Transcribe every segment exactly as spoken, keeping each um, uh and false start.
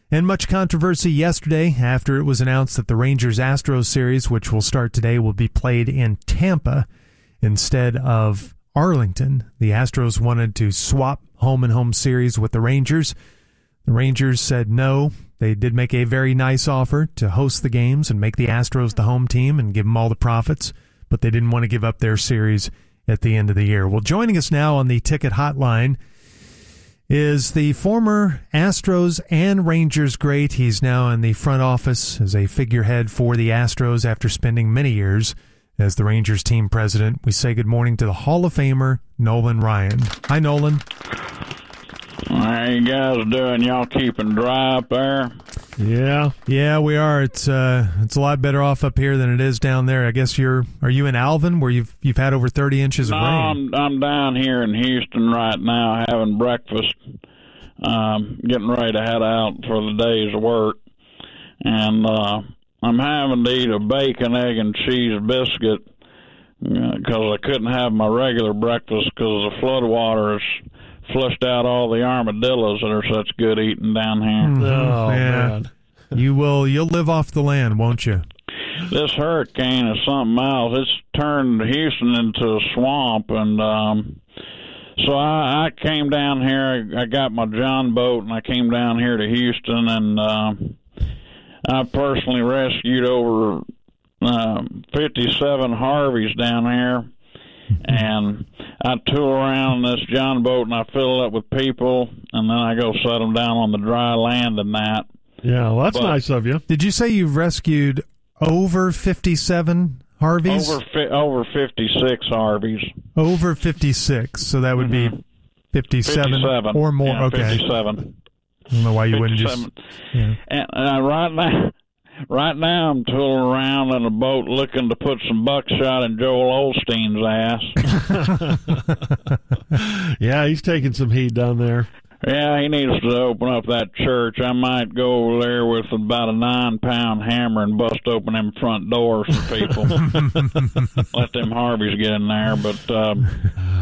And much controversy yesterday after it was announced that the Rangers-Astros series, which will start today, will be played in Tampa instead of Arlington. The Astros wanted to swap home-and-home series with the Rangers. The Rangers said no. They did make a very nice offer to host the games and make the Astros the home team and give them all the profits, but they didn't want to give up their series at the end of the year. Well, joining us now on the ticket hotline is the former Astros and Rangers great. He's now in the front office as a figurehead for the Astros after spending many years as the Rangers team president. We say good morning to the Hall of Famer, Nolan Ryan. Hi, Nolan. How you guys doing? Y'all keeping dry up there? Yeah, yeah, we are. It's uh, it's a lot better off up here than it is down there. I guess you're. Are you in Alvin, where you've you've had over thirty inches no, of rain? I'm I'm down here in Houston right now, having breakfast, um, getting ready to head out for the day's work, and uh, I'm having to eat a bacon, egg, and cheese biscuit because I couldn't have my regular breakfast because the flood water has flushed out all the armadillos that are such good eating down here. Oh, yeah. Man. You will, you'll live off the land, won't you? This hurricane is something else. It's turned Houston into a swamp, and um, so I, I came down here. I, I got my John boat, and I came down here to Houston, and uh, I personally rescued over uh, fifty-seven Harveys down here. And I tool around this John boat, and I fill it up with people, and then I go set them down on the dry land and that. Yeah, well, that's but, nice of you. Did you say you've rescued over fifty-seven Harveys? Over fi- over fifty-six Harveys. Over fifty-six, so that would mm-hmm. be fifty-seven, fifty-seven or more. Yeah, okay. fifty-seven. I don't know why you wouldn't just. Yeah. And uh, right now. Right now, I'm tooling around in a boat looking to put some buckshot in Joel Osteen's ass. Yeah, he's taking some heat down there. Yeah, he needs to open up that church. I might go over there with about a nine-pound hammer and bust open them front doors for people. Let them Harveys get in there. But, um,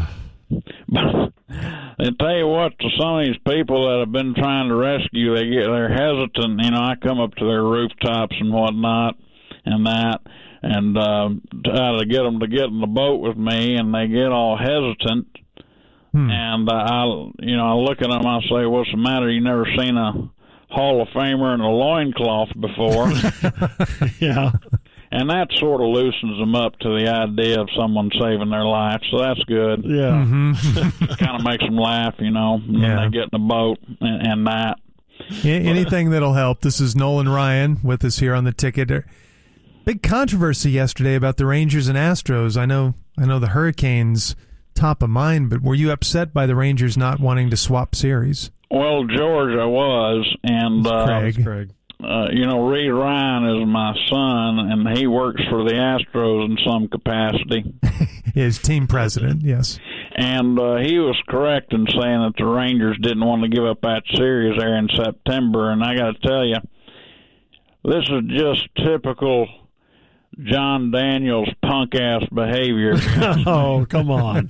but I tell you what, to some of these people that have been trying to rescue, they get they're hesitant. You know, I come up to their rooftops and whatnot, and that, and uh, try to get them to get in the boat with me, and they get all hesitant. Hmm. And uh, I, you know, I look at them, I say, "What's the matter? You never seen a Hall of Famer in a loincloth before?" Yeah. And that sort of loosens them up to the idea of someone saving their life, so that's good. Yeah. Mm-hmm. Kind of makes them laugh, you know, when yeah. they get in the boat and, and that. Anything that'll help. This is Nolan Ryan with us here on the ticket. Big controversy yesterday about the Rangers and Astros. I know, I know the Hurricanes top of mind, but were you upset by the Rangers not wanting to swap series? Well, George, I was, and uh, Craig. Craig. Uh, you know, Reed Ryan is my son, and he works for the Astros in some capacity. His team president, yes. And uh, he was correct in saying that the Rangers didn't want to give up that series there in September. And I got to tell you, this is just typical John Daniels punk-ass behavior. Oh, come on.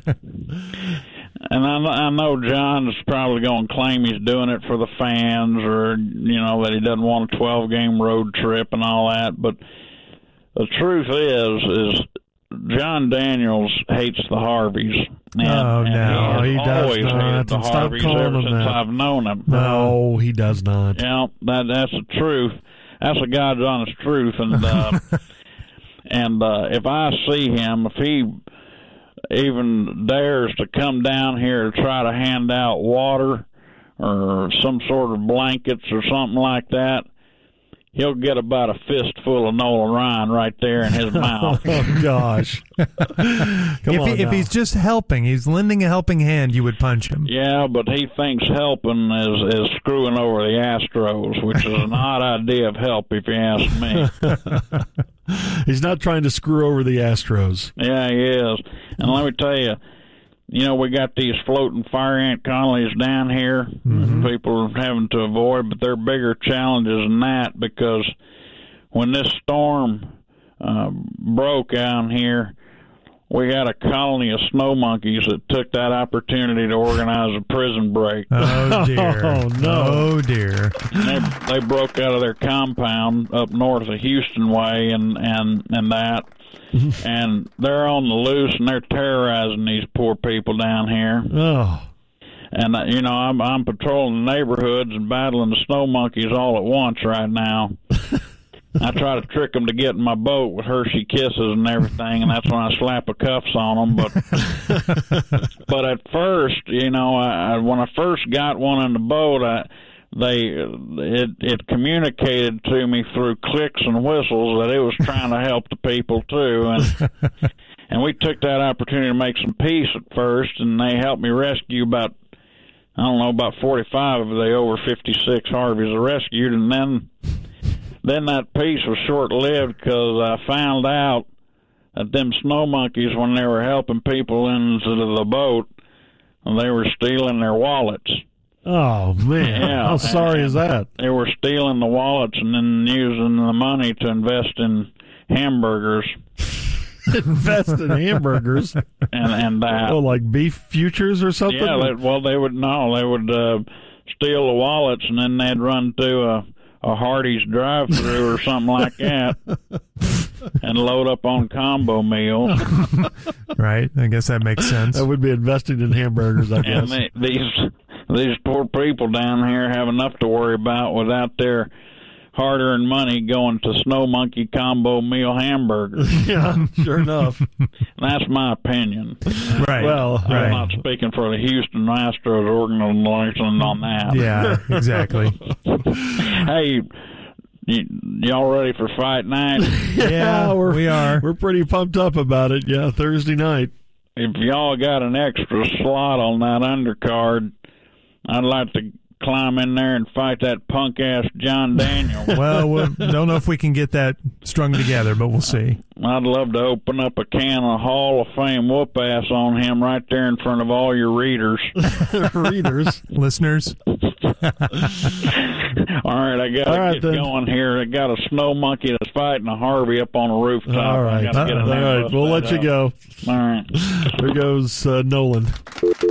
And I, I know John's probably going to claim he's doing it for the fans, or, you know, that he doesn't want a twelve-game road trip and all that. But the truth is, is John Daniels hates the Harveys. And, oh, no, and he, he does always not. hated the Stop Harveys calling ever him since that. I've known him. No, he does not. Yeah, that, that's the truth. That's the God's honest truth. And, uh, and uh, if I see him, if he even dares to come down here to try to hand out water or some sort of blankets or something like that, he'll get about a fistful of Nolan Ryan right there in his mouth. Oh, gosh. Come if, on he, if he's just helping, he's lending a helping hand, you would punch him. Yeah, but he thinks helping is, is screwing over the Astros, which is an odd idea of help, if you ask me. He's not trying to screw over the Astros. Yeah, he is. And let me tell you, you know, we got these floating fire ant colonies down here mm-hmm. that people are having to avoid, but they're bigger challenges than that, because when this storm uh, broke down here, we had a colony of snow monkeys that took that opportunity to organize a prison break. Oh, dear. Oh, no. Oh, dear. They, they broke out of their compound up north of Houston way and, and, and that. And they're on the loose, and they're terrorizing these poor people down here. Oh. And, uh, you know, I'm, I'm patrolling the neighborhoods and battling the snow monkeys all at once right now. I try to trick them to get in my boat with Hershey Kisses and everything, and that's when I slap a cuffs on them. But but at first, you know, I, I, when I first got one in the boat, I, they it it communicated to me through clicks and whistles that it was trying to help the people too, and and we took that opportunity to make some peace at first, and they helped me rescue about I don't know about forty-five of the over fifty-six Harveys I rescued, and then. Then that peace was short-lived because I found out that them snow monkeys, when they were helping people into the boat, they were stealing their wallets. Oh, man. Yeah, How sorry is that? They were stealing the wallets and then using the money to invest in hamburgers. Invest in hamburgers? And, and that. Oh, like beef futures or something? Yeah, they, well, they would, no, they would uh, steal the wallets and then they'd run through a a Hardee's drive-through or something like that and load up on combo meals. Right. I guess that makes sense. That would be investing in hamburgers, I guess. And they, these these poor people down here have enough to worry about without their hard-earned money going to Snow Monkey combo meal hamburgers. Yeah, sure enough. That's my opinion. Right. Well, I'm right. not speaking for the Houston Astros organization on that. Yeah, exactly. Hey, y- y'all ready for fight night? Yeah, we're, we are. We're pretty pumped up about it. Yeah, Thursday night. If y'all got an extra slot on that undercard, I'd like to climb in there and fight that punk-ass John Daniel. Well, we don't know if we can get that strung together, but we'll see. I'd love to open up a can of Hall of Fame whoop-ass on him right there in front of all your readers. Readers. Listeners. All right, I got to right, get then. going here. I got a snow monkey that's fighting a Harvey up on a rooftop. All right. I gotta get in All there and right. bust We'll that let you up. go. All right. There goes uh, Nolan.